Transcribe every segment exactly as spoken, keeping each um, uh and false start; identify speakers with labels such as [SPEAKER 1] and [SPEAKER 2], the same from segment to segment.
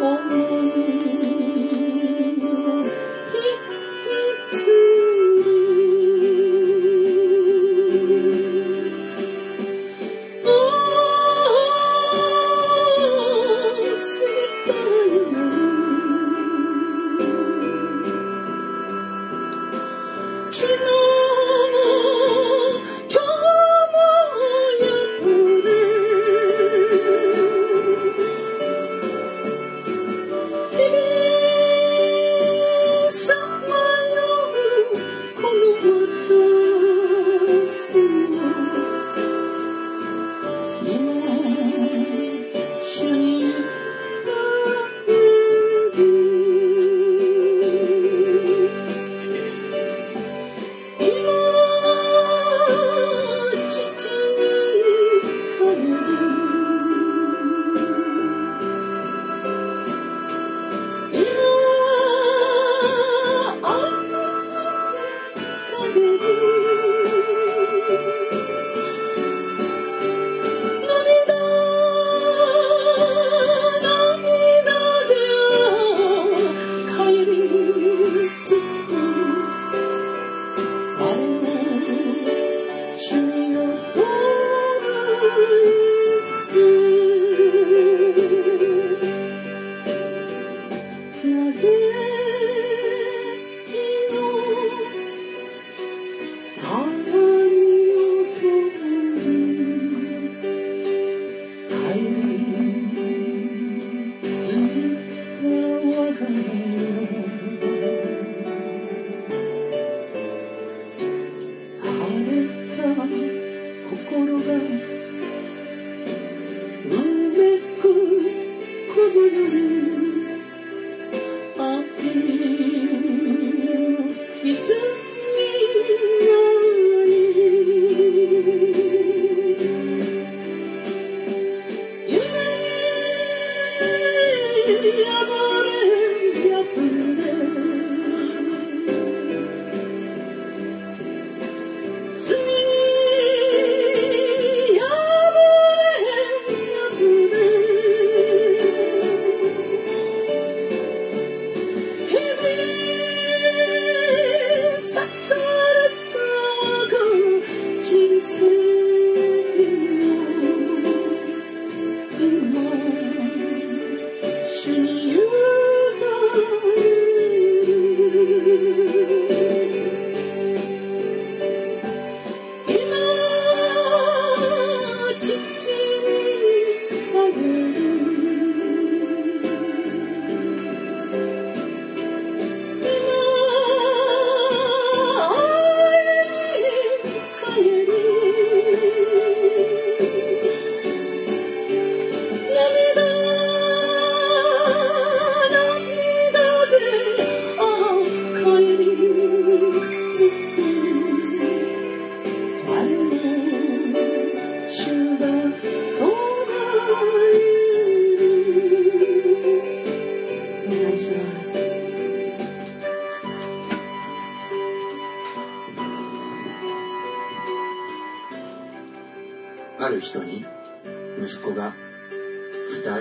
[SPEAKER 1] ある人に息子が二人あった。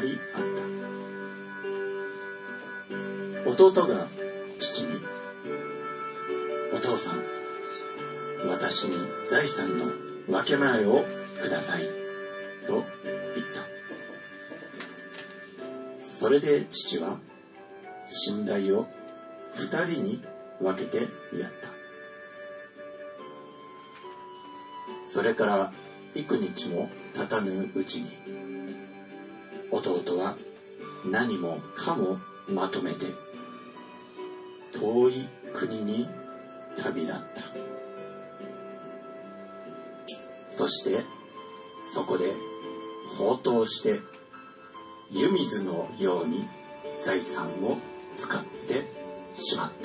[SPEAKER 1] 弟が父に、お父さん、私に財産の分け前をくださいと言った。それで父は寝台を二人に分けてやった。それから幾日も経たぬうちに、弟は何もかもまとめて遠い国に旅立った。そしてそこで放蕩して湯水のように財産を使ってしまった。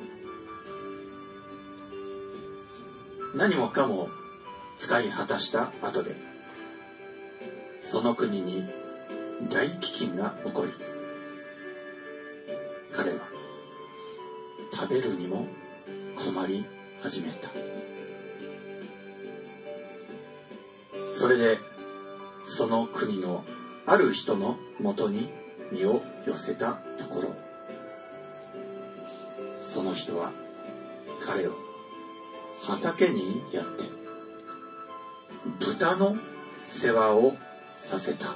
[SPEAKER 1] 何もかも使い果たした後で、その国に大飢饉が起こり、彼は食べるにも困り始めた。それでその国のある人のもとに身を寄せたところ、その人は彼を畑にやって豚の世話をさせた。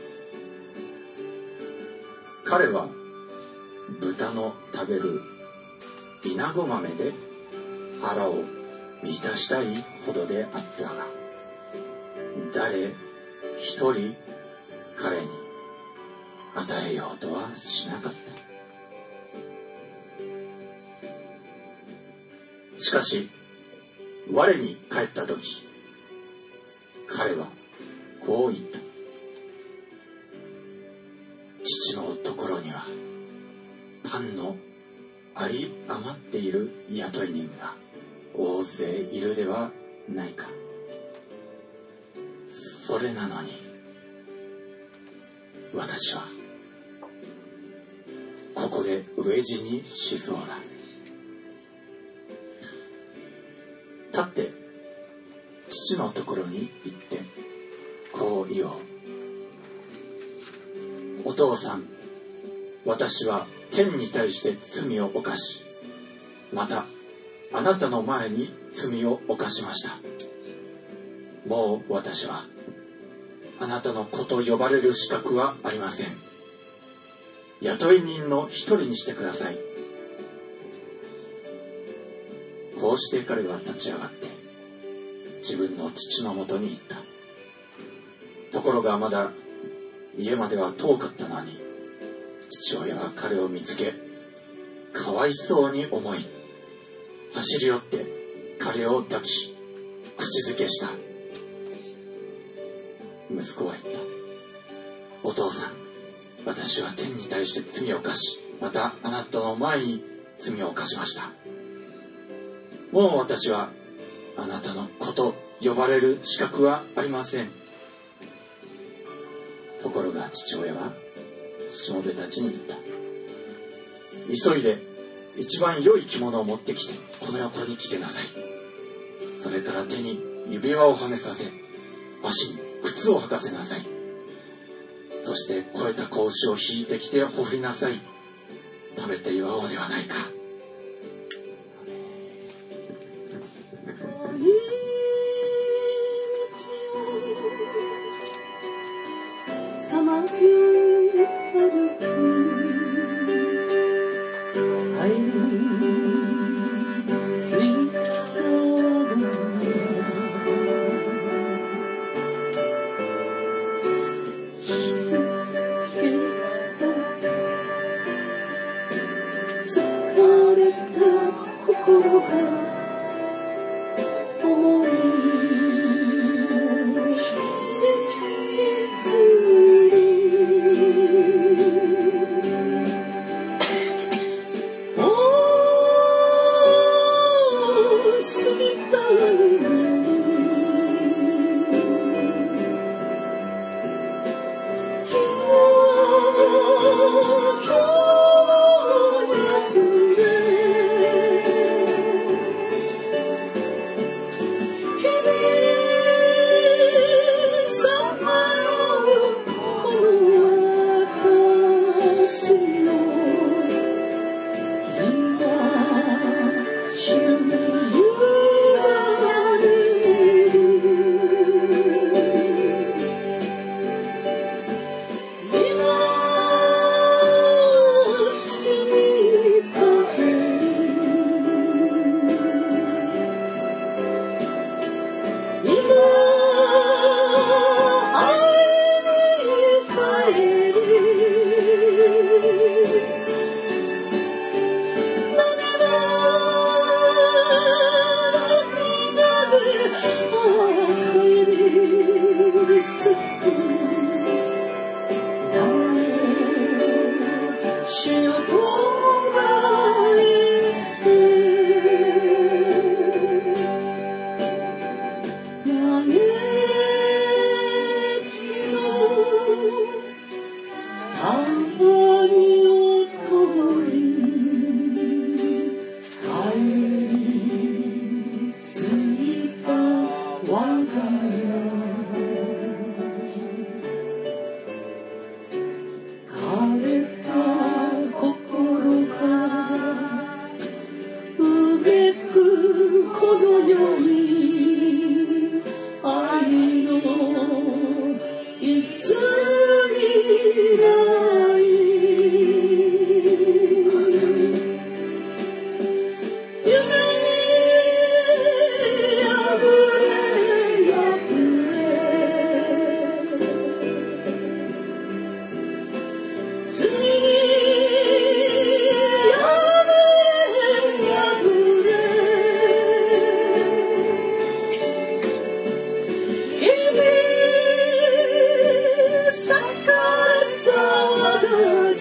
[SPEAKER 1] 彼は豚の食べるイナゴ豆で腹を満たしたいほどであったが、誰一人彼に与えようとはしなかった。しかし我に帰った時、彼はこう言った。父のところにはパンのあり余っている雇い人が大勢いるではないか。それなのに私はここで飢え死にしそうだ。立って父のところに行ってこう言おう。お父さん、私は天に対して罪を犯し、またあなたの前に罪を犯しました。もう私はあなたの子と呼ばれる資格はありません。雇い人の一人にしてください。こうして彼は立ち上がって自分の父のもとに行った。ところがまだ家までは遠かったのに、父親は彼を見つけ、かわいそうに思い、走り寄って彼を抱き、口づけした。息子は言った。お父さん、私は天に対して罪を犯し、またあなたの前に罪を犯しました。もう私はあなたの子と呼ばれる資格はありません。ところが父親はしもべたちに言った。急いで一番良い着物を持ってきてこの横に着せなさい。それから手に指輪をはめさせ、足に靴を履かせなさい。そして肥えた子牛を引いてきてほふりなさい。食べて祝おうではないか。
[SPEAKER 2] Hallelujah.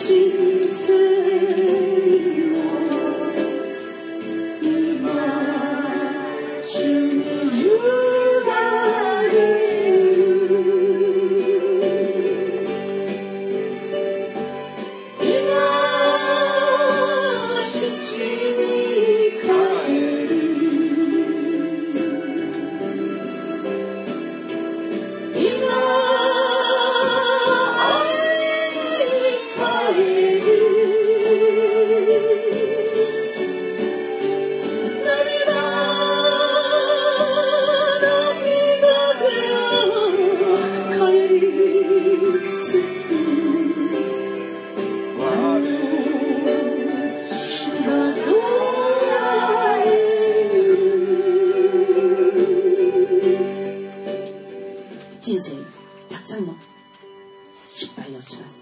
[SPEAKER 2] 人生にたくさんの失敗をします。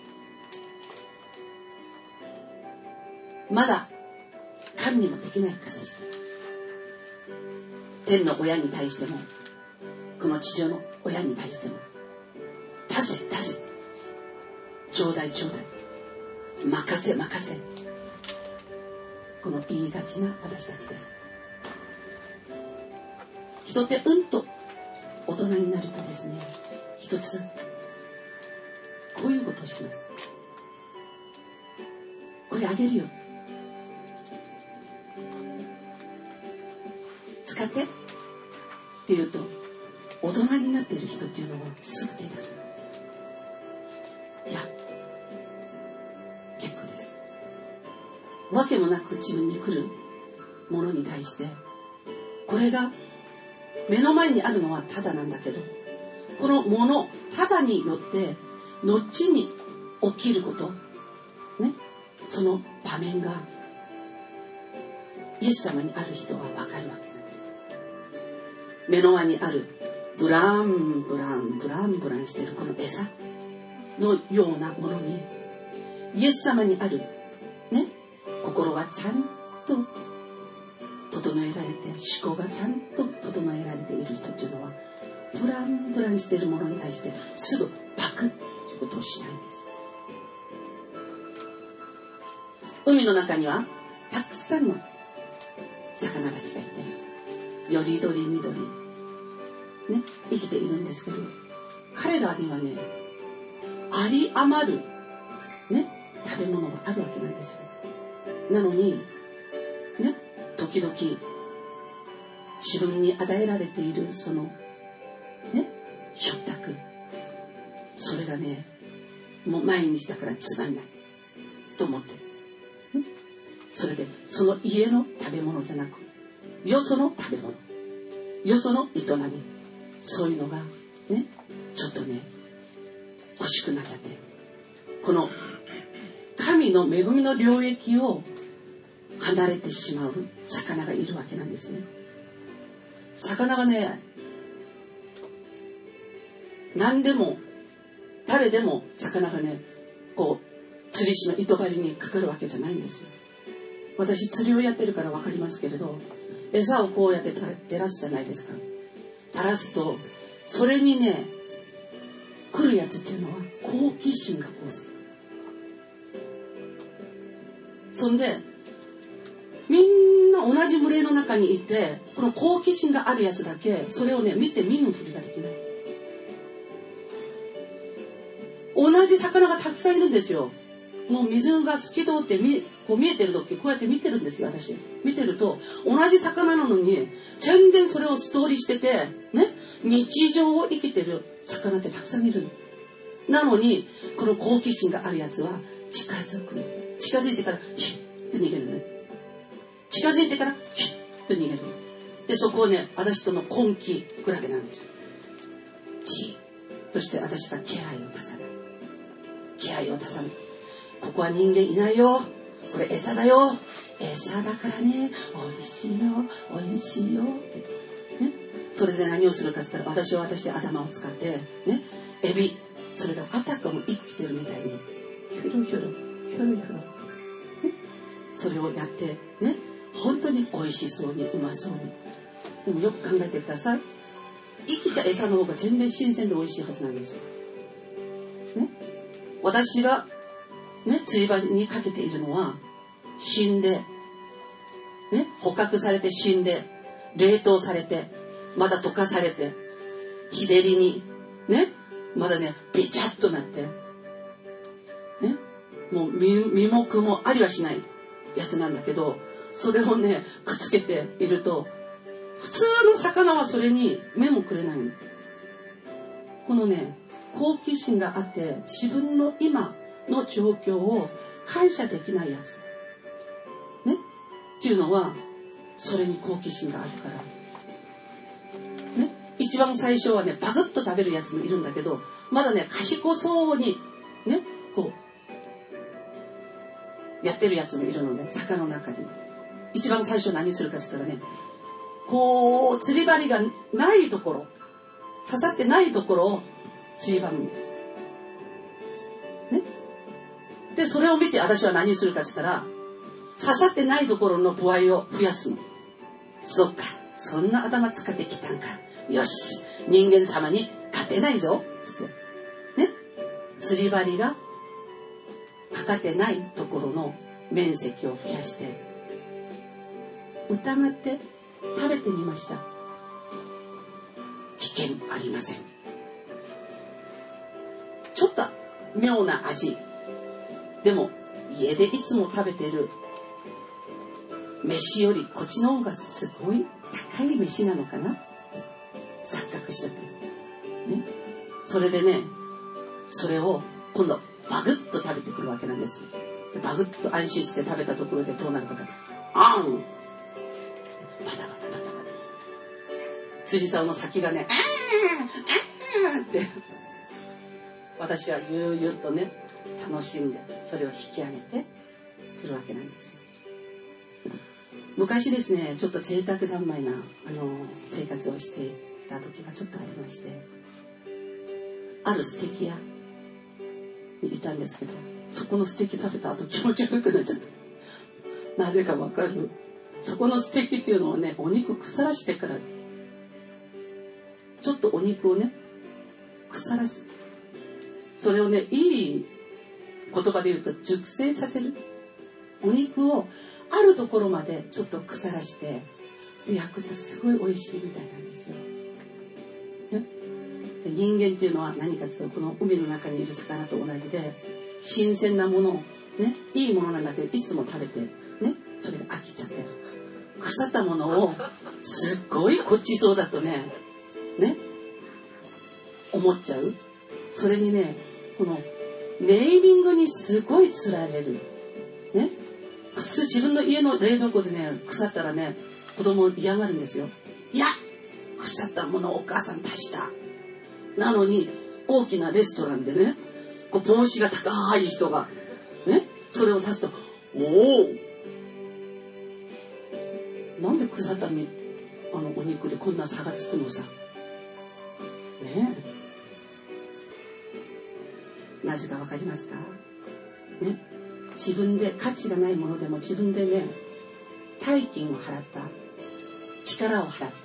[SPEAKER 2] まだ神にもできない癖して、天の親に対してもこの地上の親に対しても、出せ出せ、ちょうだいちょうだい、任せ任せ、この言いがちな私たちです。人ってうんと大人になるとですね、一つこういうことをします。これあげるよ、使ってって言うと、大人になっている人っていうのはすぐ手出す。いや、結構です。わけもなく自分に来るものに対して、これが目の前にあるのはただなんだけど、このものただによって後に起きることね、その場面がイエス様にある人は分かるわけなんです。目の前にあるブランブランブランブランしているこの餌のようなものに、イエス様にあるね、心はちゃんと整えられて、思考がちゃんと整えられている人というのは、ブランブランしているものに対してすぐパクッということをしないんです。海の中にはたくさんの魚たちがいて、よりどりみどりね、生きているんですけど、彼らにはね、あり余るね、食べ物があるわけなんですよ。なのにね、時々自分に与えられているそのね、食卓、それがね、もう毎日だからつまんないと思って、ね、それでその家の食べ物じゃなく、よその食べ物、よその営み、そういうのがね、ちょっとね欲しくなっちゃって、この神の恵みの領域を離れてしまう魚がいるわけなんですね。魚がね、何でも誰でも魚がね、こう釣り師の糸針にかかるわけじゃないんですよ。私釣りをやってるから分かりますけれど、餌をこうやって照らすじゃないですか。垂らすとそれにね来るやつっていうのは好奇心が旺盛。そんでみんな同じ群れの中にいて、この好奇心があるやつだけそれをね見て見ぬふりができない。同じ魚がたくさんいるんですよ。もう水が透き通ってみこう見えてる時、こうやって見てるんですよ。私見てると同じ魚なのに全然それを素通りしててね、日常を生きてる魚ってたくさんいるの。なのにこの好奇心があるやつは近づくの。近づいてからヒュッと逃げるのね。近づいてからヒュッと逃げるので、そこをね、私との根気比べなんですよ。じっとして私が気配を足さない、気配を足さない。ここは人間いないよ、これ餌だよ、餌だからね、おいしいよおいしいよってね。それで何をするかって言ったら、私は私で頭を使ってね、エビ、それがあたかも生きてるみたいにひょろひょろひょろひょろ、ね、それをやってね、本当に美味しそうにうまそうに。でもよく考えてください。生きた餌の方が全然新鮮で美味しいはずなんですよ、ね、私がね、釣り針にかけているのは死んで、ね、捕獲されて死んで冷凍されてまだ溶かされて日照りにねまだねべちゃっとなってねもう 身, 身もくもありはしないやつなんだけど、それをねくっつけていると普通の魚はそれに目もくれないの。このね好奇心があって自分の今の状況を感謝できないやつねっていうのはそれに好奇心があるからね。一番最初はねバクッと食べるやつもいるんだけど、まだね賢そうにねこうやってるやつもいるので、魚の中に一番最初何するかって言ったらね、こう釣り針がないところ、刺さってないところを釣り針るんですね。でそれを見て私は何するかって言ったら、刺さってないところの歩合を増やすの。そっか、そんな頭使ってきたんか、よし人間様に勝てないぞつってね、釣り針がかかってないところの面積を増やして疑って食べてみました。危険ありません。ちょっと妙な味でも家でいつも食べている飯よりこっちの方がすごい高い飯なのかな、錯覚しちゃってね。それでねそれを今度バグッと食べてくるわけなんです。でバグッと安心して食べたところでどうなるかと、あんバタバタバタバタ釣り竿の先がねあーあーって私は悠々とね楽しんでそれを引き上げてくるわけなんですよ。昔ですねちょっと贅沢三昧なあの生活をしていた時がちょっとありまして、あるステーキ屋にいたんですけど、そこのステーキ食べた後気持ち悪くなっちゃった。なぜかわかる？そこのステーキっていうのはねお肉腐らしてからちょっとお肉をね腐らす、それをねいい言葉で言うと熟成させる。お肉をあるところまでちょっと腐らしてで焼くとすごい美味しいみたいなんですよ、ね、で人間っていうのは何かというとこの海の中にいる魚と同じで新鮮なものをねいいものなんだけどいつも食べてねそれが飽きちゃって腐ったものをすっごいごちそうだとねね思っちゃう。それにねこのネーミングにすごいつられるね。普通自分の家の冷蔵庫でね腐ったらね子供嫌がるんですよ。いや腐ったものをお母さん足した。なのに大きなレストランでねこう帽子が高い人がねそれを足すとおおなんで腐ったみあのお肉でこんな差がつくのさねえ、なぜかわかりますかね。自分で価値がないものでも自分でね大金を払った、力を払った、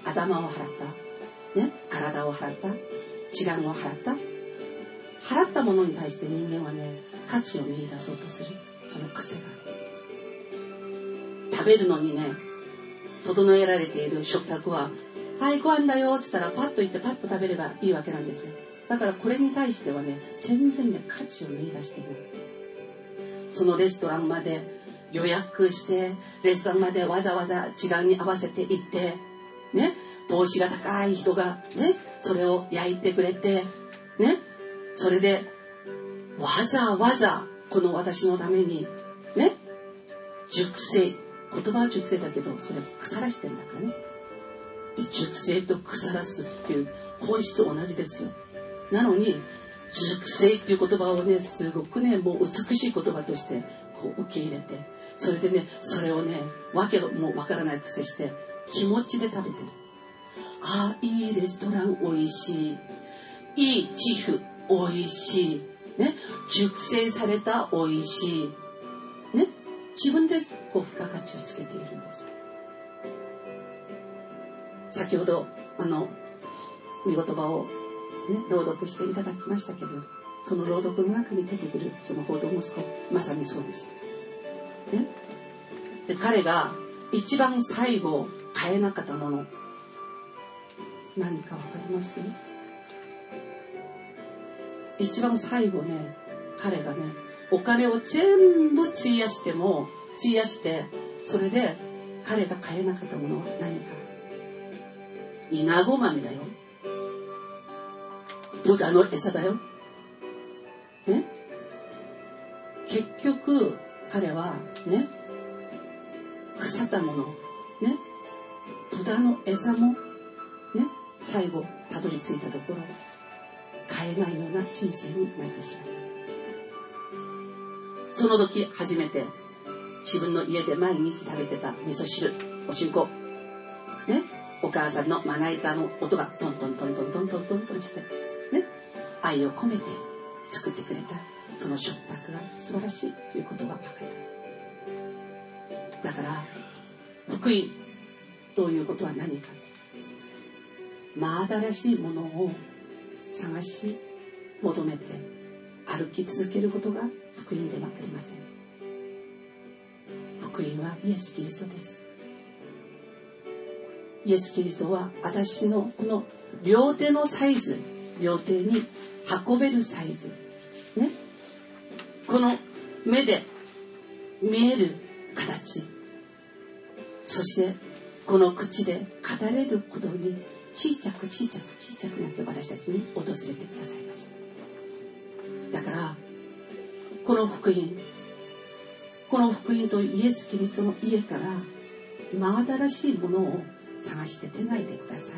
[SPEAKER 2] 頭を払ったね、体を払った、時間を払った払ったものに対して人間はね価値を見出そうとする、その癖がある。食べるのにね整えられている食卓ははいご飯だよって言ったらパッと行ってパッと食べればいいわけなんですよ。だからこれに対してはね全然ね価値を見出していない。そのレストランまで予約してレストランまでわざわざ時間に合わせて行ってね帽子が高い人がねそれを焼いてくれてねそれでわざわざこの私のためにね熟成、言葉は熟成だけどそれ腐らしてんだからね。で熟成と腐らすっていう本質同じですよ。なのに熟成っていう言葉をねすごくねもう美しい言葉としてこう受け入れて、それでねそれをねわけもわからないくせして気持ちで食べてる。ああいいレストラン美味しい、いいチフ美味しいね、熟成された美味しいね、自分でこう付加価値をつけているんです。先ほどあの御言葉をね、朗読していただきましたけど、 その朗読の中に出てくるその報道息子、まさにそうです、ね、で彼が一番最後買えなかったもの、何か分かります？一番最後ね、彼がね、お金を全部費やしても費やして、それで彼が買えなかったものは何か、イナゴ豆だよ、豚の餌だよ、ね、結局彼はね、腐ったもの、ね、豚の餌もね、最後たどり着いたところ買えないような人生になってしまう。その時初めて自分の家で毎日食べてた味噌汁、おしんこ、ね、お母さんのまな板の音がトントントントントントントントンして、ね、愛を込めて作ってくれたその食卓が素晴らしいということが分かった。だから福音ということは何か、真新しいものを探し求めて歩き続けることが福音ではありません。福音はイエス・キリストです。イエス・キリストは私のこの両手のサイズ、両手に運べるサイズ、ね、この目で見える形、そしてこの口で語れることに小さく小さく小さくなって私たちに訪れてくださいました。だからこの福音、この福音とイエス・キリストの家から真新しいものを探して出ないでくださ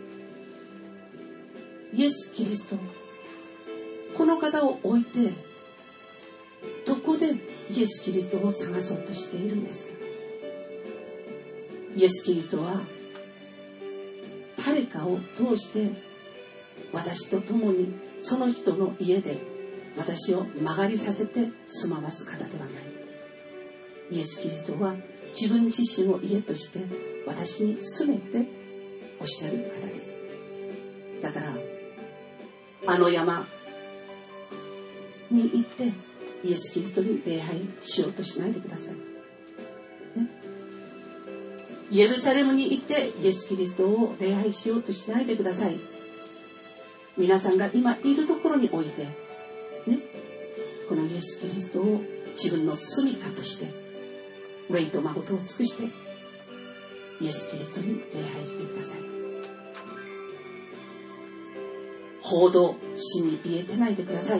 [SPEAKER 2] い。イエス・キリスト、この方を置いてどこでイエス・キリストを探そうとしているんですか？イエス・キリストは誰かを通して私と共にその人の家で私を曲がりさせて住まわす方ではない。イエス・キリストは自分自身を家として私に住めておっしゃる方です。だからあの山に行ってイエス・キリストに礼拝しようとしないでください、ね、エルサレムに行ってイエス・キリストを礼拝しようとしないでください。皆さんが今いるところにおいて、ね、このイエス・キリストを自分の住みかとして霊と誠を尽くしてイエス・キリストに礼拝してください。報道しに言えてないでください。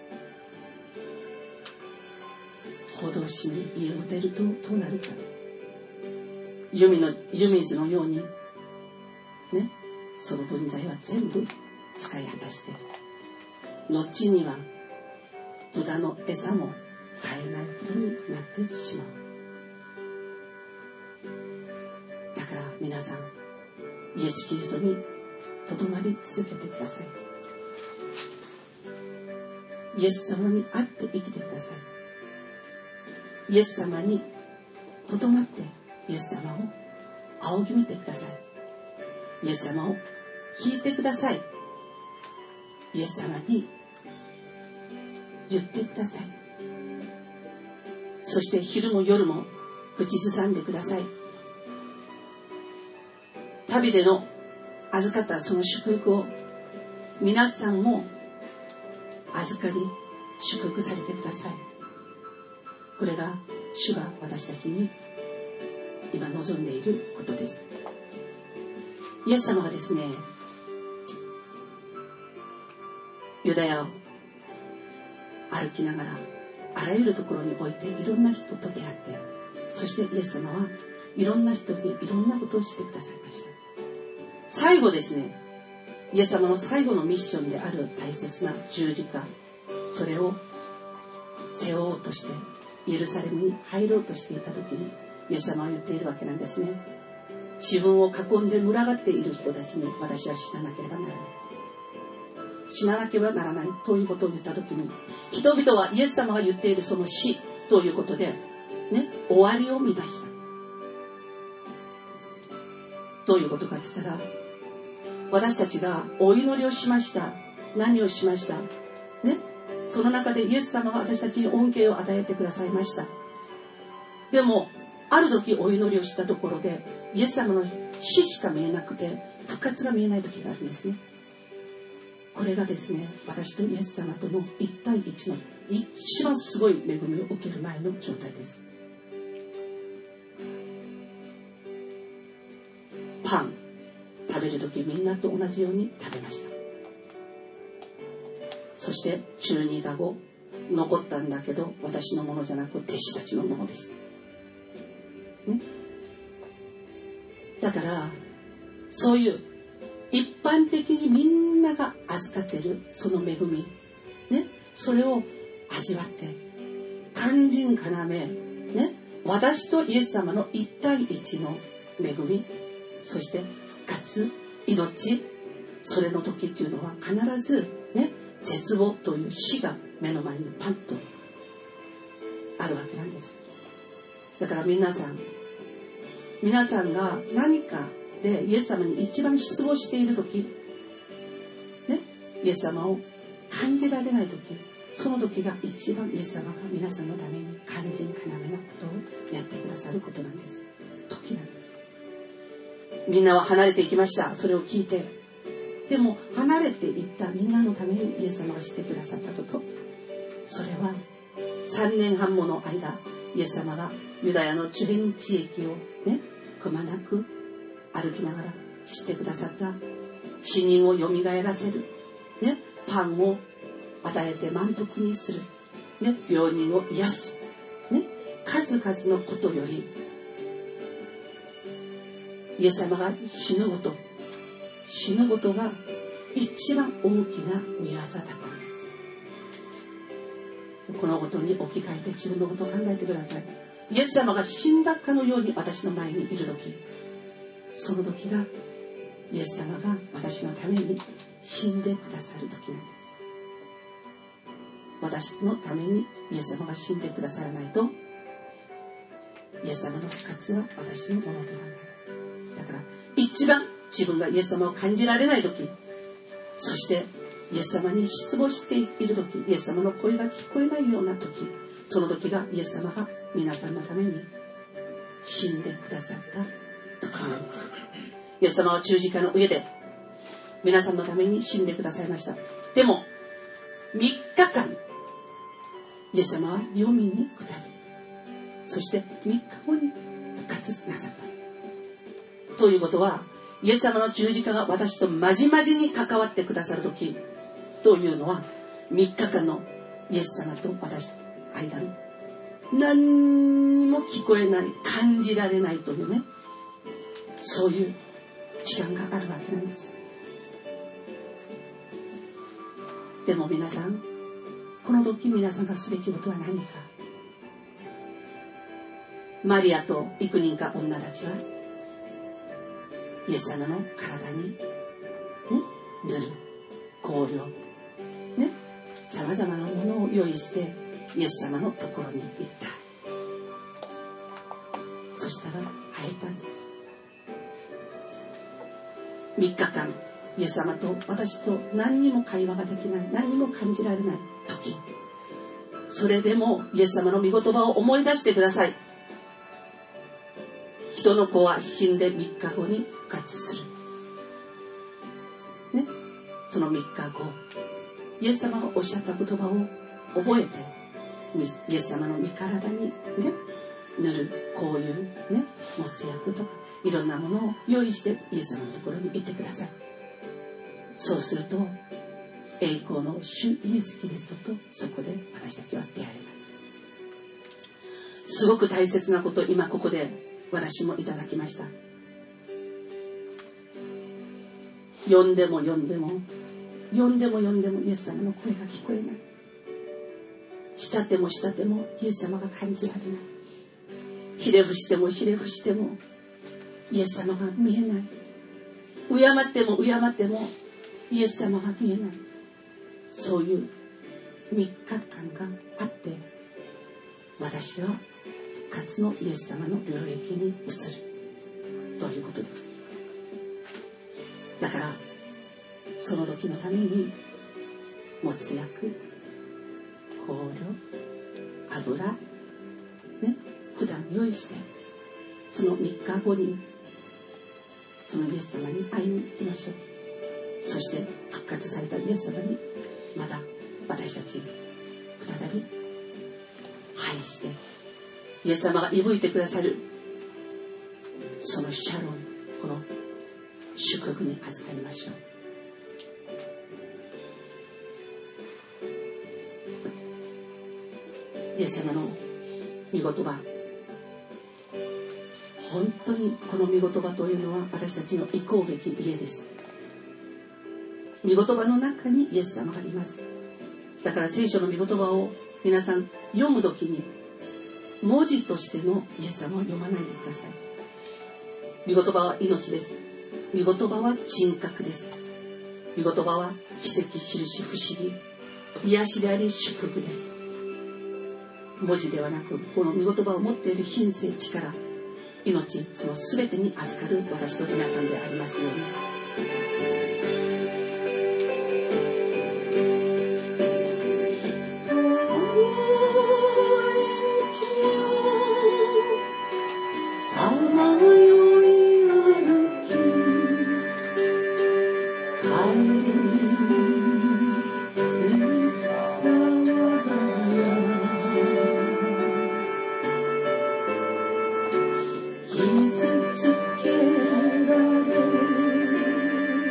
[SPEAKER 2] 報道しに家を出るとどうなるか、湯水の湯水のようにね、その分際は全部使い果たして後には豚の餌も買えないことになってしまう。だから皆さんイエス・キリストにとどまり続けてください。イエス様に会って生きてください。イエス様にとどまってイエス様を仰ぎ見てください。イエス様を聞いてください。イエス様に言ってください。そして昼も夜も口ずさんでください。旅での預かったその祝福を皆さんも預かり祝福されてください。これが主が私たちに今望んでいることです。イエス様がですね、ユダヤを歩きながらあらゆるところにおいていろんな人と出会って、そしてイエス様はいろんな人にいろんなことをしてくださいました。最後ですね、イエス様の最後のミッションである大切な十字架、それを背負おうとしてエルサレムに入ろうとしていた時にイエス様は言っているわけなんですね。自分を囲んで群がっている人たちに私は死ななければならない、死ななければならないということを言った時に、人々はイエス様が言っているその死ということで、ね、終わりを見ました。どういうことかって言ったら、私たちがお祈りをしました、何をしました、ね、 その中でイエス様が私たちに恩恵を与えてくださいました。でもある時お祈りをしたところでイエス様の死しか見えなくて復活が見えない時があるんですね。これがですね、私とイエス様との一対一の一番すごい恵みを受ける前の状態です。パン食べる時みんなと同じように食べました。そして中二がご残ったんだけど私のものじゃなく弟子たちのものです、ね、だからそういう一般的にみんなが預かっているその恵み、ね、それを味わって肝心要、ね、私とイエス様の一対一の恵み、そして復活、命、それの時っていうのは必ずね、絶望という死が目の前にパンとあるわけなんです。だから皆さん皆さんが何かでイエス様に一番失望している時、ね、イエス様を感じられない時、その時が一番イエス様が皆さんのために肝心要なことをやってくださることなんです。時なんです。みんなは離れていきました。それを聞いて、でも離れていったみんなのためにイエス様がしてくださったこと、それはさんねんはんもの間イエス様がユダヤのチュリン地域をね、くまなく歩きながら知ってくださった死人をよみがえらせる、ね、パンを与えて満腹にする、ね、病人を癒す、ね、数々のことよりイエス様が死ぬこと死ぬことが一番大きな御業だったんです。このことに置き換えて自分のことを考えてください。イエス様が死んだかのように私の前にいる時、その時がイエス様が私のために死んでくださる時なんです。私のためにイエス様が死んでくださらないとイエス様の復活は私のものではない。だから一番自分がイエス様を感じられない時、そしてイエス様に失望している時、イエス様の声が聞こえないような時、その時がイエス様が皆さんのために死んでくださった時なんです。イエス様は十字架の上で皆さんのために死んでくださいました。でもみっかかんイエス様は黄泉に下り、そしてみっかごに復活なさった。ということはイエス様の十字架が私とまじまじに関わってくださる時というのはみっかかんのイエス様と私との間の何にも聞こえない、感じられないというね、そういう時間があるわけなんです。でも皆さん、この時皆さんがすべきことは何か。マリアと幾人か女たちはイエス様の体に、ね、塗る香料、ね、さまざまなものを用意してイエス様のところに行った。そしたら会えたんです。みっかかんイエス様と私と何にも会話ができない、何にも感じられない時、それでもイエス様の御言葉を思い出してください。人の子は死んでみっかごに復活する、ね、そのみっかごイエス様がおっしゃった言葉を覚えてイエス様の御体に、ね、塗る香油、ね、もつ薬とかいろんなものを用意してイエス様のところに行ってください。そうすると栄光の主イエスキリストとそこで私たちは出会います。すごく大切なことを今ここで私もいただきました。呼んでも呼んでも呼んでも呼んでもイエス様の声が聞こえない。慕っても慕ってもイエス様が感じられない。ひれ伏してもひれ伏してもイエス様が見えない。敬っても敬ってもイエス様が見えない。そういうみっかかんがあって私は復活のイエス様の領域に移るということです。だからその時のためにもつ薬、 油、ね、普段用意して、そのみっかごにそのイエス様に会いに行きましょう。そして復活されたイエス様にまた私たち再び拝して、イエス様が息吹いてくださるそのシャロン、この祝福に預かりましょう。イエス様の御言葉、本当にこの御言葉というのは私たちの行こうべき家です。御言葉の中にイエス様がいます。だから聖書の御言葉を皆さん読むときに文字としてのイエス様を読まないでください。御言葉は命です。御言葉は人格です。御言葉は奇跡、印、不思議、癒しであり祝福です。文字ではなく、この御言葉を持っている品性、力、命、その全てに預かる私と皆さんでありますように。傷つけられ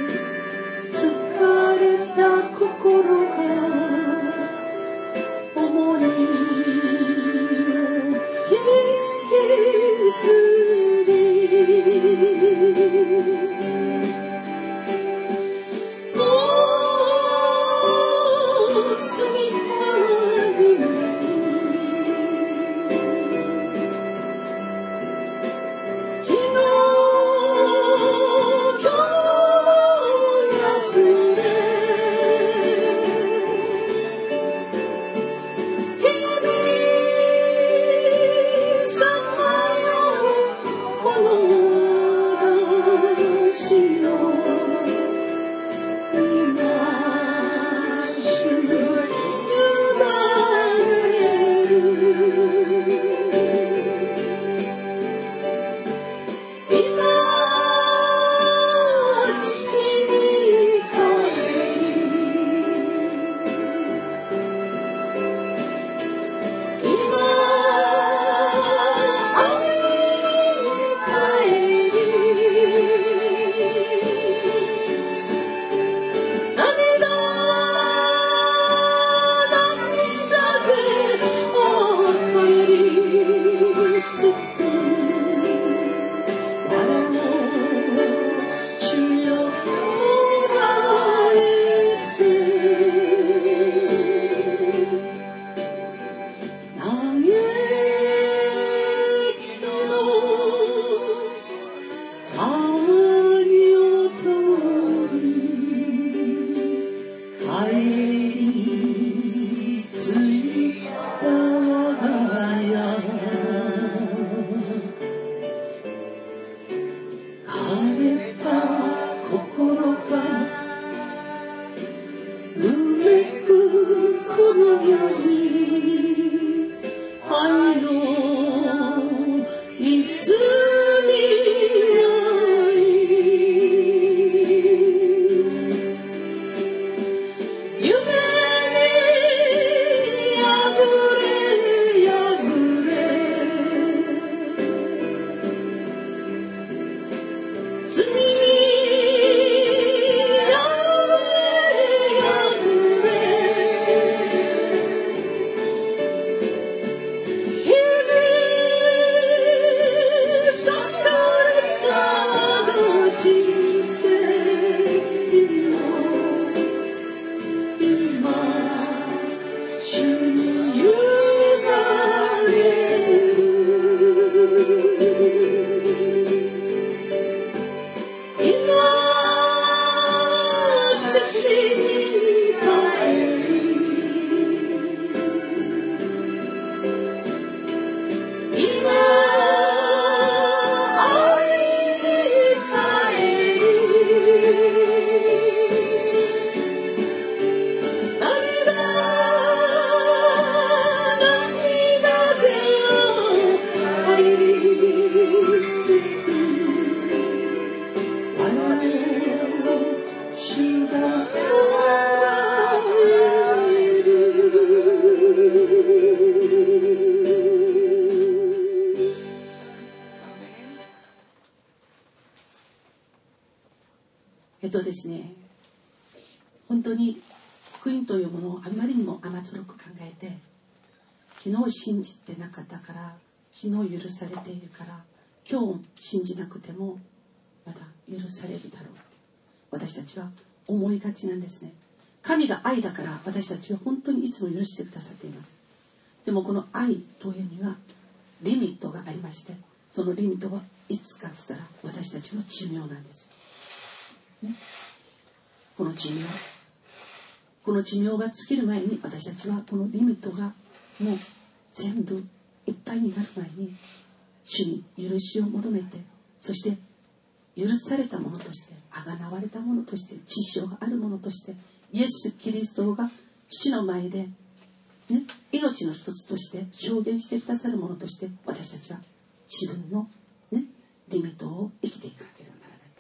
[SPEAKER 2] とですね、本当に福音というものをあまりにも甘つろく考えて、昨日信じてなかったから、昨日許されているから、今日信じなくてもまだ許されるだろう、私たちは思いがちなんですね。神が愛だから私たちは本当にいつも許してくださっています。でもこの愛というにはリミットがありまして、そのリミットはいつかっつったら私たちの寿命なんですよ、ね、この寿命この寿命が尽きる前に、私たちはこのリミットがもう全部いっぱいになる前に主に許しを求めて、そして許されたものとして、あがなわれたものとして、知性があるものとして、イエス・キリストが父の前で、ね、命の一つとして証言してくださるものとして、私たちは自分の、ね、リミットを生きていかなければならないです。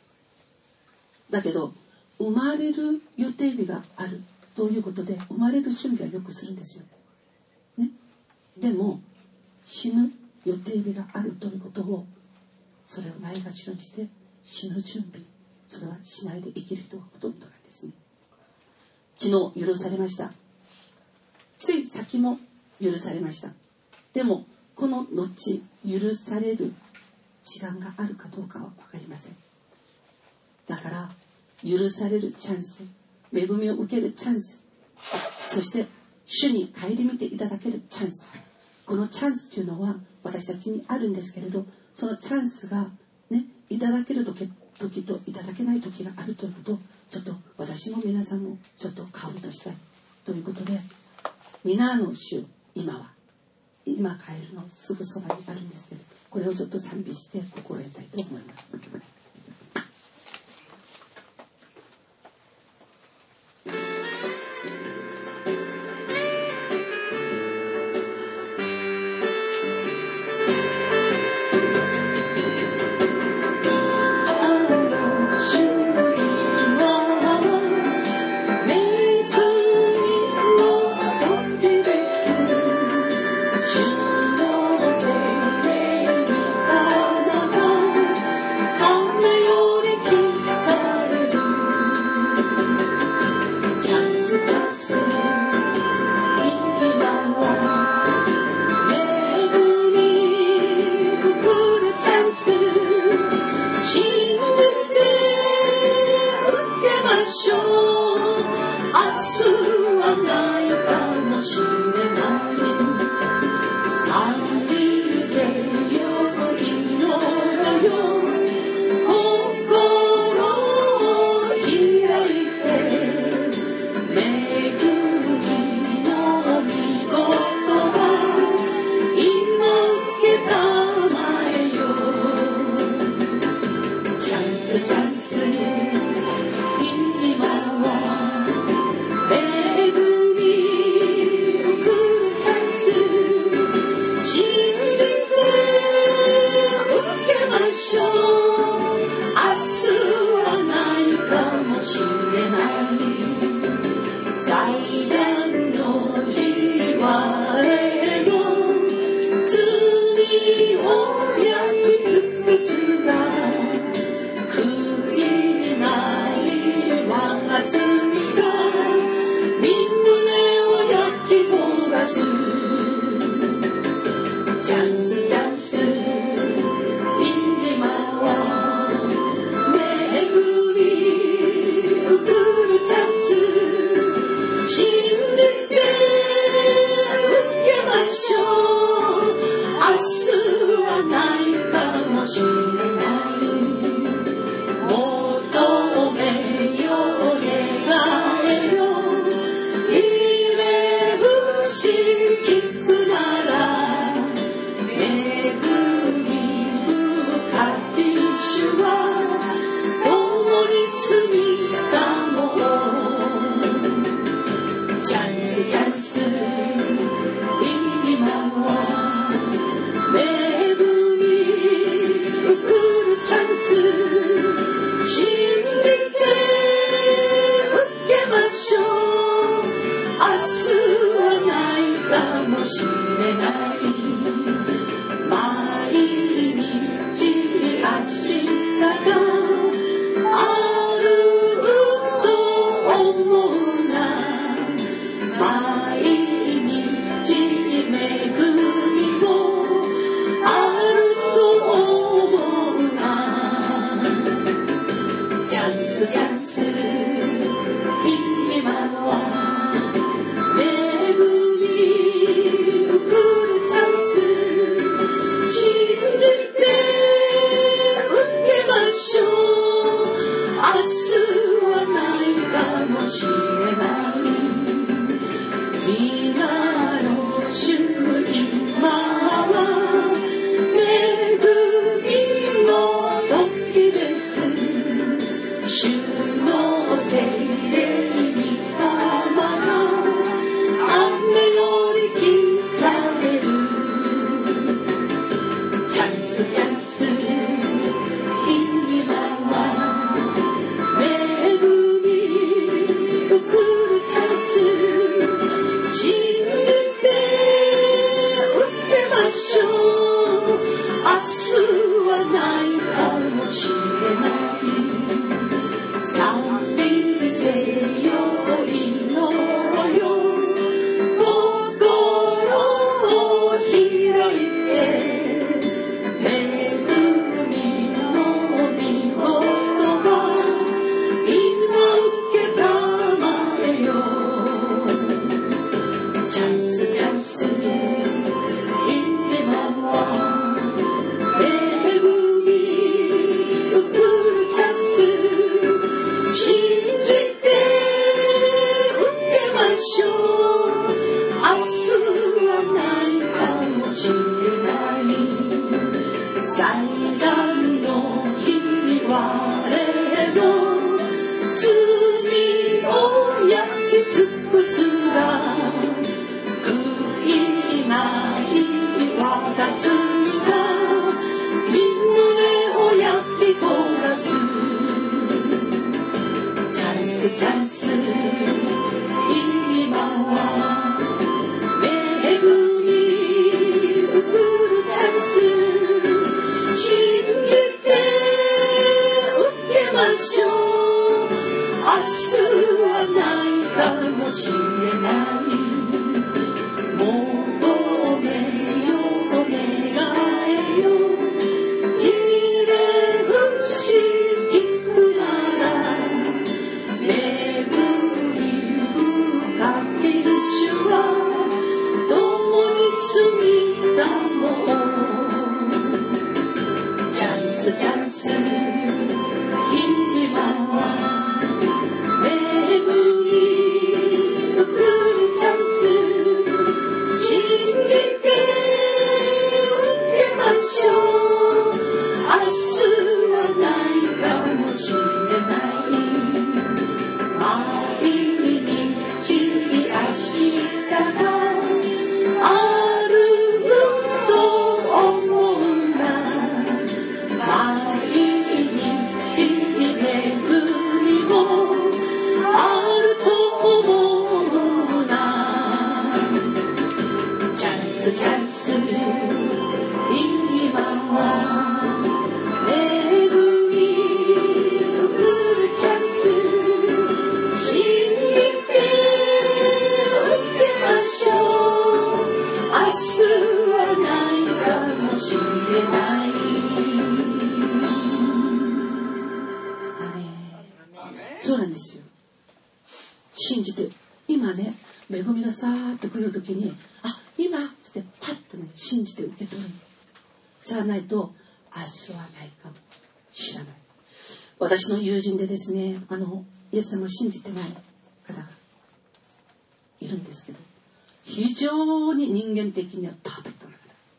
[SPEAKER 2] だけど生まれる予定日があるということで、生まれる準備はよくするんですよ、ね、でも死ぬ予定日があるということを、それをないがしろにして死ぬ準備、それはしないで生きる人がほとんどなんですね。昨日許されました。つい先も許されました。でもこの後許される時間があるかどうかは分かりません。だから許されるチャンス、恵みを受けるチャンス、そして主に顧みていただけるチャンス、このチャンスというのは私たちにあるんですけれど、そのチャンスがね、いただける時時といただけない時があるということを、ちょっと私も皆さんもちょっとカウントしたいということで、皆の主、今は今帰るのすぐそばにあるんですけど、これをちょっと賛美して心得たいと思います。
[SPEAKER 3] 恵み
[SPEAKER 2] 災難の日に我の罪を焼き尽くすが悔いない我が罪が身胸を焼き焦がすチャンスチャンス今は恵み送るチャンス信じて受けましょう明日はないかもしれない求めよう願えよひれ伏し聞くなら巡り深き主は共に住みたもうチャンスチャンス今は巡り送るチャンス信じて受けましょう明日はないかもしれない毎日明日があると思うな毎日巡りもあると思うなチャンスチャンス今は巡り送るチャンス信じて受けましょう明日はないかもしれないアメンそうなんですよ信じて今ね恵みがさーっと来るときにあ今っつってパッとね信じて受け取るじゃないと明日はないかもしれない私の友人でですねあのイエス様を信じてない方がいるんですけど非常に人間的にはパーフェクトな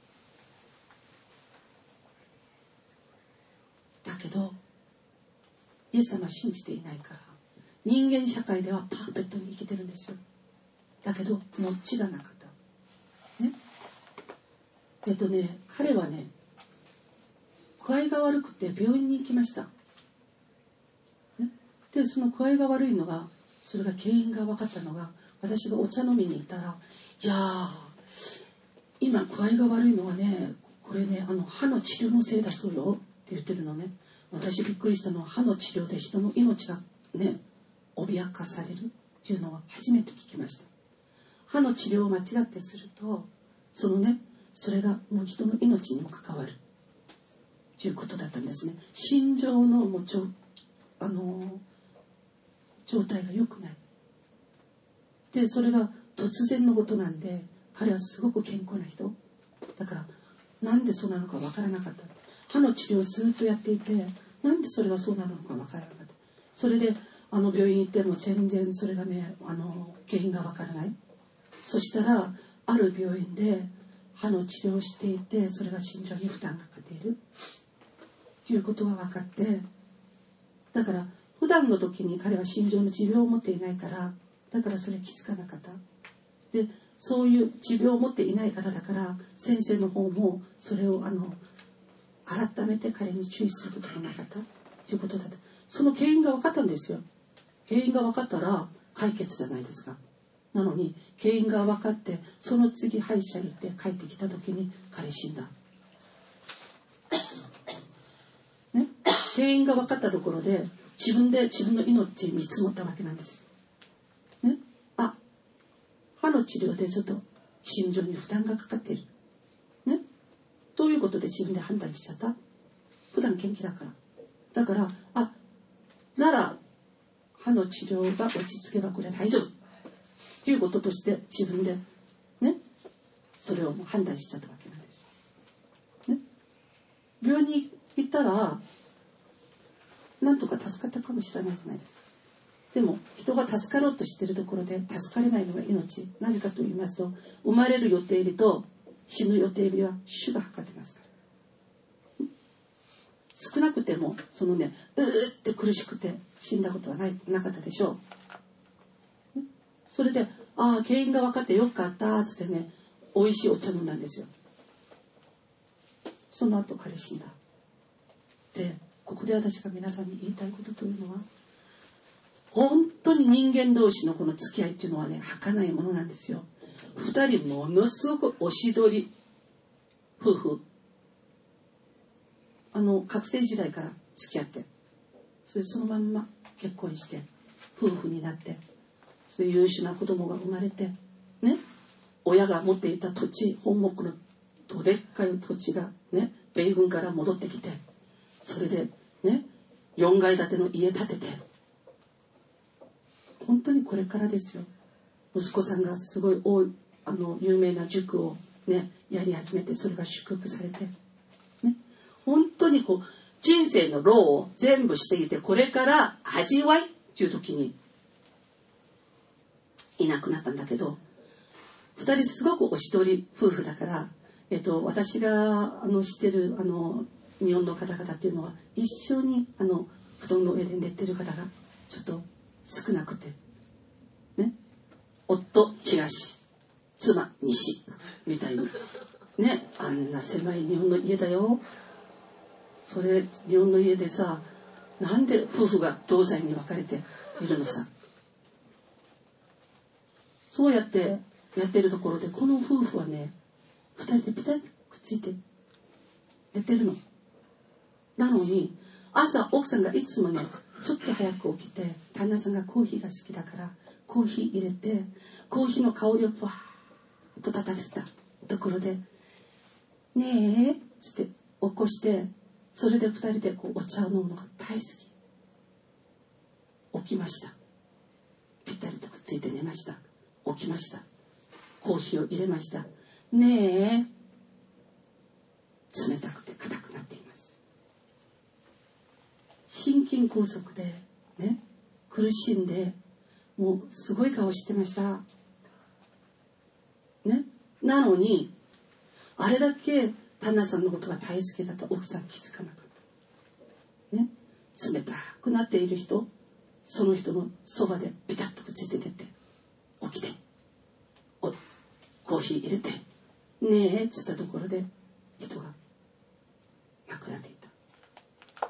[SPEAKER 2] 方だけどイエス様を信じていないから人間社会ではパーフェクトに生きてるんですよだけど持ちがなかったねえっとね彼はね具合が悪くて病院に行きました、ね、でその具合が悪いのがそれが原因が分かったのが私がお茶飲みに行ったらいやー今具合が悪いのはねこれねあの歯の治療のせいだそうよって言ってるのね私びっくりしたのは歯の治療で人の命がね脅かされるっていうのは初めて聞きました歯の治療を間違ってするとそのねそれがもう人の命にも関わるということだったんですね心臓のもうちょあのー、状態が良くないでそれが突然のことなんで彼はすごく健康な人だからなんでそうなのか分からなかった歯の治療をずっとやっていてなんでそれがそうなのか分からなかったそれであの病院行っても全然それがねあの原因が分からないそしたらある病院で歯の治療をしていてそれが心臓に負担がかかっているということが分かってだから普段の時に彼は心臓の持病を持っていないからだからそれ気づかなかったでそういう持病を持っていない方だから先生の方もそれをあの改めて彼に注意することがなかったということだったその原因が分かったんですよ原因が分かったら解決じゃないですかなのに原因が分かってその次歯医者行って帰ってきた時に彼死んだ、ね、原因が分かったところで自分で自分の命見積もったわけなんですよ、ね、あ歯の治療でちょっと心臓に負担がかかっている、ね、ということで自分で判断しちゃった普段元気だからだからあなら歯の治療が落ち着けばこれ大丈夫ということとして自分でねそれをもう判断しちゃったわけなんですよ、ね、病院に行ったらなんとか助かったかもしれないじゃないですかでも人が助かろうとしているところで助かれないのが命なぜかと言いますと生まれる予定日と死ぬ予定日は主が測ってますからくてもそのねうーって苦しくて死んだことはないなかったでしょう。それでああ原因が分かってよかったっつってね美味しいお茶飲んだんですよ。その後彼死んだ。でここで私が皆さんに言いたいことというのは、本当に人間同士のこの付き合いっていうのはね儚いものなんですよ。二人ものすごくおしどり夫婦、あの学生時代から付き合って、それでそのまんま結婚して夫婦になって、それで優秀な子供が生まれてね、親が持っていた土地、本木のどでっかい土地がね米軍から戻ってきて、それでねよんかい建ての家建てて、本当にこれからですよ。息子さんがすごい多いあの有名な塾をねやり始めて、それが祝福されてね、本当にこう人生の労を全部していて、これから味わいっていう時にいなくなったんだけど、二人すごくおしどり夫婦だから、えっと、私があの知ってるあの日本の方々っていうのは一緒にあの布団の上で寝てる方がちょっと少なくてね、夫東妻西みたいにね、あんな狭い日本の家だよ。それ日本の家でさ、なんで夫婦が同罪に分かれているのさ。そうやってやってるところで、この夫婦はね二人でピタッとくっついて寝てるの。なのに朝奥さんがいつもねちょっと早く起きて、旦那さんがコーヒーが好きだからコーヒー入れて、コーヒーの香りをバーッと立たせたところで、ねえっつって起こして、それで二人でこうお茶を飲むのが大好き。起きました。ぴったりとくっついて寝ました。起きました。コーヒーを入れました。ねえ、冷たくて硬くなっています。心筋梗塞でね苦しんで、もうすごい顔してましたね。なのにあれだけ旦那さんのことが大好きだった奥さん気づかなかったね。冷たくなっている人、その人のそばでビタッとくっついて出て、起きておコーヒー入れてねえっつったところで人が亡くなっていた。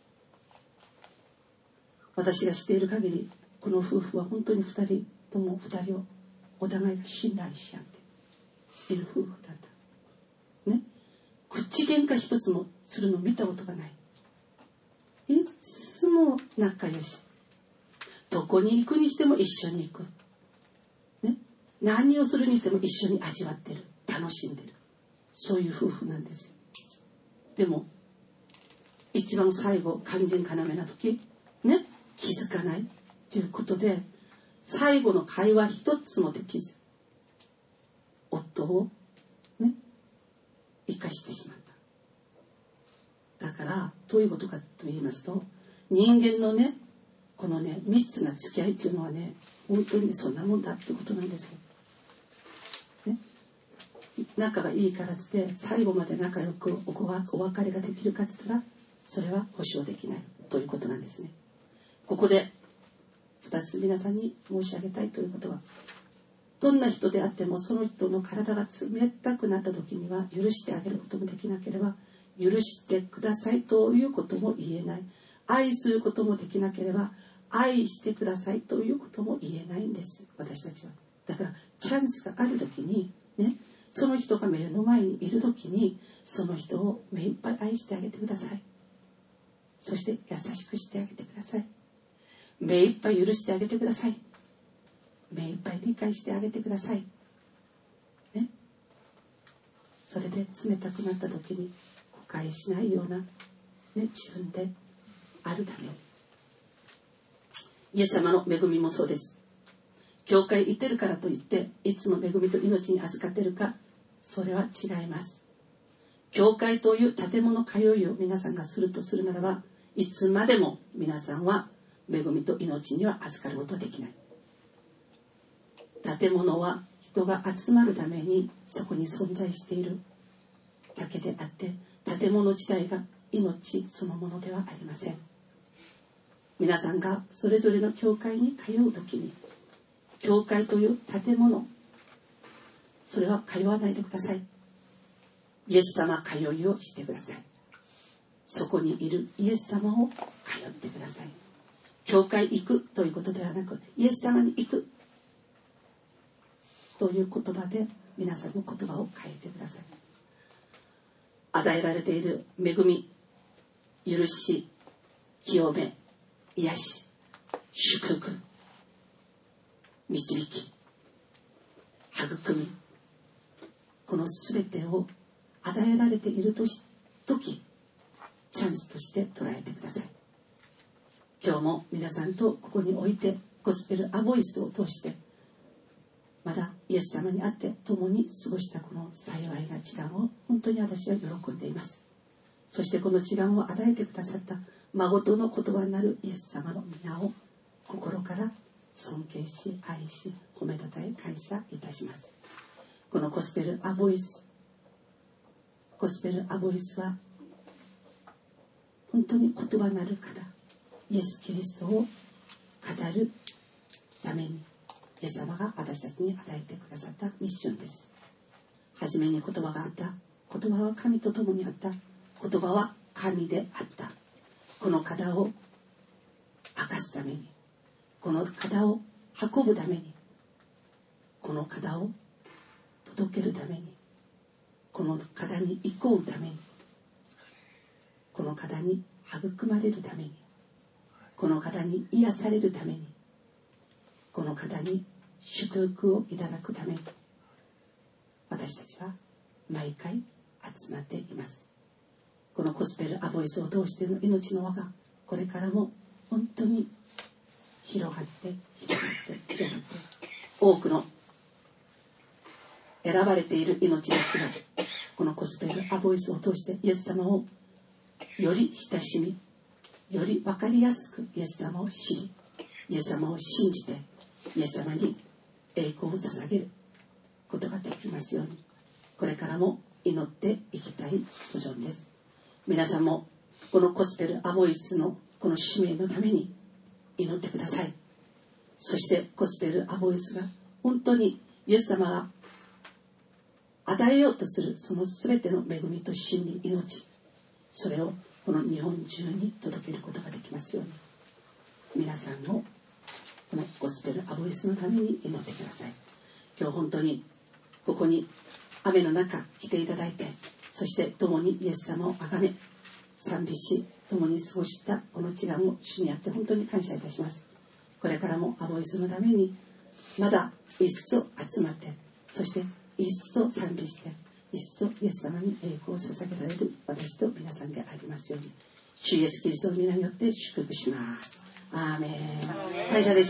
[SPEAKER 2] 私がしている限り、この夫婦は本当に二人とも二人をお互いが信頼し合っている夫婦だったね。口喧嘩一つもするの見たことがない。いつも仲良し、どこに行くにしても一緒に行くね、何をするにしても一緒に味わってる、楽しんでる、そういう夫婦なんですよ。でも一番最後肝心要な時ね、気づかないということで、最後の会話一つもできず夫をね生かしてしまった。だからどういうことかと言いますと、人間のねこのね密な付き合いというのはね、本当にそんなもんだってことなんですよ、ね、仲がいいからつって最後まで仲良くお別れができるかっつったら、それは保証できないということなんですね。ここでふたつ皆さんに申し上げたいということは、どんな人であってもその人の体が冷たくなった時には許してあげることもできなければ、許してくださいということも言えない。愛することもできなければ愛してくださいということも言えないんです、私たちは。だからチャンスがある時にね、その人が目の前にいる時にその人を目いっぱい愛してあげてください。そして優しくしてあげてください。目いっぱい許してあげてください。目いっぱい理解してあげてください、ね、それで冷たくなった時に誤解しないような、ね、自分であるために。イエス様の恵みもそうです。教会行ってるからといっていつも恵みと命に預かってるか、それは違います。教会という建物通いを皆さんがするとするならば、いつまでも皆さんは恵みと命には預かることはできない。建物は人が集まるためにそこに存在しているだけであって、建物自体が命そのものではありません。皆さんがそれぞれの教会に通うときに、教会という建物、それは通わないでください。イエス様通いをしてください。そこにいるイエス様を通ってください。教会行くということではなく、イエス様に行くという言葉で皆さんの言葉を変えてください。与えられている恵み、許し、清め、癒し、祝福、導き、育み、このすべてを与えられているとき、チャンスとして捉えてください。今日も皆さんとここにおいてゴスペルアボイスを通して、まだイエス様に会って共に過ごしたこの幸いな時間を本当に私は喜んでいます。そしてこの時間を与えてくださった孫との言葉になるイエス様の皆を心から尊敬し、愛し、褒めたたえ感謝いたします。このゴスペルアボイス、ゴスペルアボイスは本当に言葉なる方、イエス・キリストを語るためにイエス様が私たちに与えてくださったミッションです。はじめに言葉があった。言葉は神と共にあった。言葉は神であった。この方を明かすために、この方を運ぶために、この方を届けるために、この方に行こうために、この方に育まれるために、この方に癒されるために、この方に祝福をいただくために、私たちは毎回集まっています。このゴスペルアボイスを通しての命の輪がこれからも本当に広がって広がって広がって、多くの選ばれている命のつがこのゴスペルアボイスを通してイエス様をより親しみ、より分かりやすくイエス様を知り、イエス様を信じてイエス様に栄光を捧げることができますように、これからも祈っていきたい所存です。皆さんもこのゴスペルアボイスのこの使命のために祈ってください。そしてゴスペルアボイスが本当にイエス様が与えようとするその全ての恵みと真理、命、それをこの日本中に届けることができますように、皆さんもこのゴスペルアボイスのために祈ってください。今日本当にここに雨の中来ていただいて、そして共にイエス様をあがめ賛美し、共に過ごしたこの時間を主にあって本当に感謝いたします。これからもアボイスのためにまだ一層集まって、そして一層賛美して、一層イエス様に栄光を捧げられる私と皆さんでありますように、主イエスキリストの皆によって祝福します。アーメン。感謝でした。